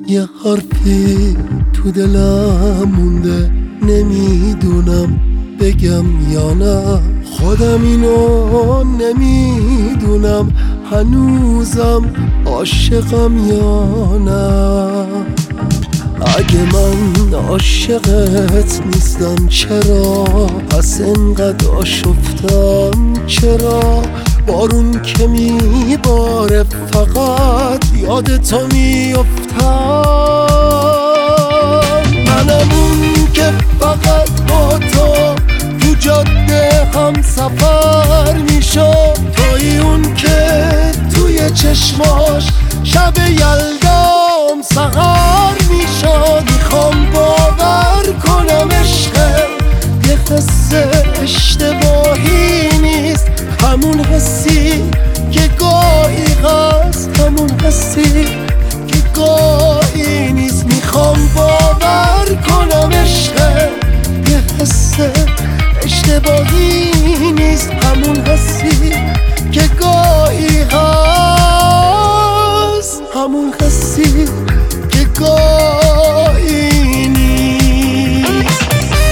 یه حرفی تو دلم مونده، نمیدونم بگم یا نه. خودم اینو نمیدونم هنوزم عاشقم یا نه. اگه من عاشقت نیستم چرا پس انقدر آشفتم؟ چرا بارون که میباره فقط یاد تو میافتم؟ منم اون که فقط با تو جاده هم سفر میشم، توی اون که توی چشماش شب یلدام سهر میشم. میخوام باور کنم عشق یه حس اشتباهی نیست، همون حسی که گاهی هست، همون حسی که گاهی نیست. میخوام باور کنم عشق یه حس اشتباهی نیست، همون حسی که گاهی هست، همون حسی که گاهی نیست.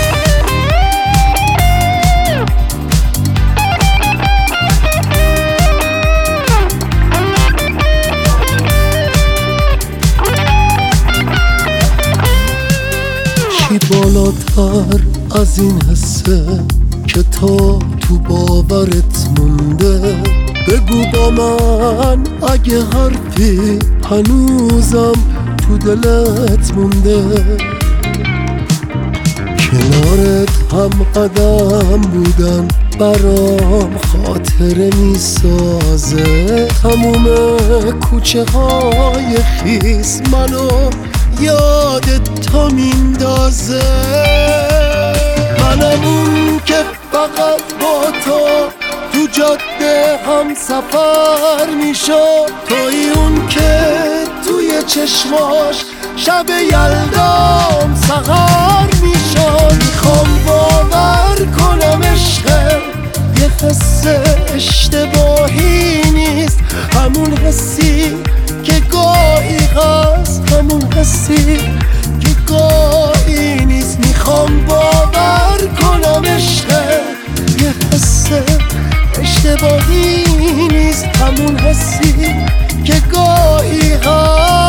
چی بالاتر از این حسه که تو باورت مونده؟ بگو با من اگه حرفی هنوزم تو دلت مونده. کنارت هم قدم بودن برام خاطره میسازه، تموم کوچه های خیس منو یادت تو میندازه. منم اون که فقط با تو جاده هم سفر میشم، توی اون که توی چشماش شب یلدام سهر میشم. میخوام باور کنم عشق یه حس اشتباهی نیست، همون حسی که گاهی هست، همون حسی که گاهی نیست. میخوام باور کنم عشق یه حس اشتباهی نیست، همون حسی که گاهی هست.